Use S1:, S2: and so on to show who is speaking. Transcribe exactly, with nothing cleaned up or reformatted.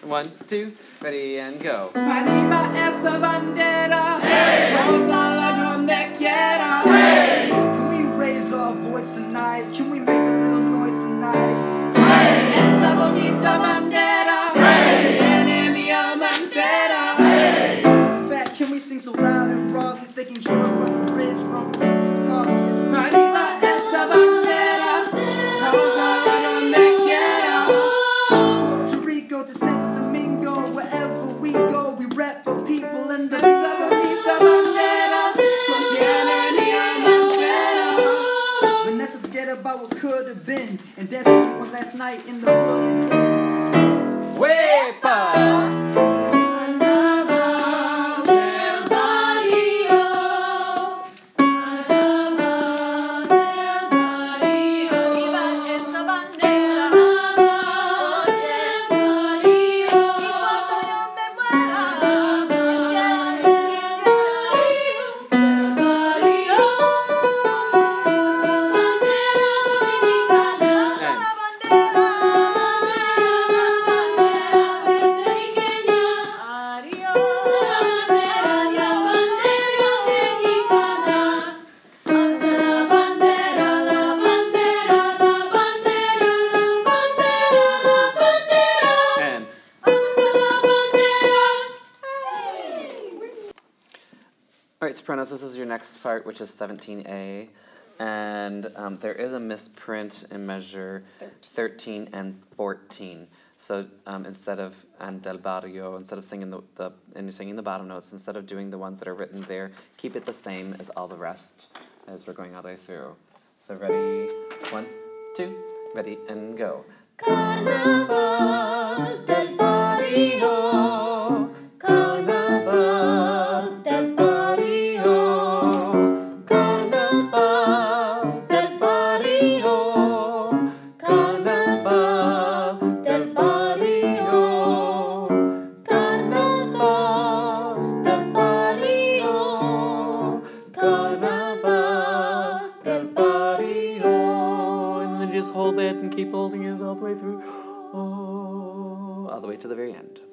S1: One, two, ready, and go.
S2: Arriba esa bandera, rosa donde quiera. Hey! Can we raise our voice tonight? Can we make a little noise tonight? Hey! Esa bonita bandera, hey! Tiene mi alma entera. Hey! In fact, can we sing so loud and raucous they can hear across the bridge from East Caucasus? Arriba esa bandera, rosa donde quiera. Puerto Rico to Santo Domingo, wherever we go, we rap for people in the esa bonita bandera contiene mi alma entera. Vanessa, forget about what could have been and dance with me one last night in the hood.
S1: Wepa! All right, Sopranos, this is your next part, which is seventeen A, and um, there is a misprint in measure thirteen and fourteen. So um, instead of and del barrio, instead of singing the, the and you're singing the bottom notes, instead of doing the ones that are written there, keep it the same as all the rest as we're going all the way through. So ready, one, two, ready, and go.
S3: Carnaval del barrio, Carnaval del barrio, Carnaval del barrio, Carnaval del barrio, Carnaval del barrio, Carnaval del barrio.
S1: And then just hold it and keep holding it all the way through, oh, all the way to the very end.